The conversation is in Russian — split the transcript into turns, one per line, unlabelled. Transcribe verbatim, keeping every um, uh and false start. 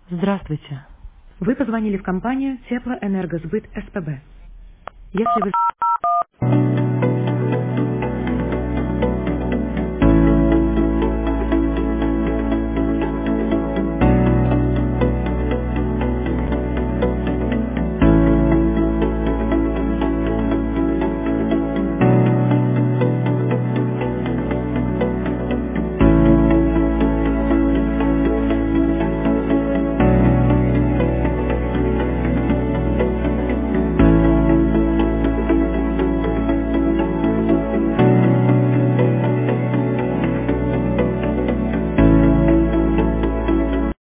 Здравствуйте. Вы позвонили в компанию Теплоэнергосбыт СПБ. Если вы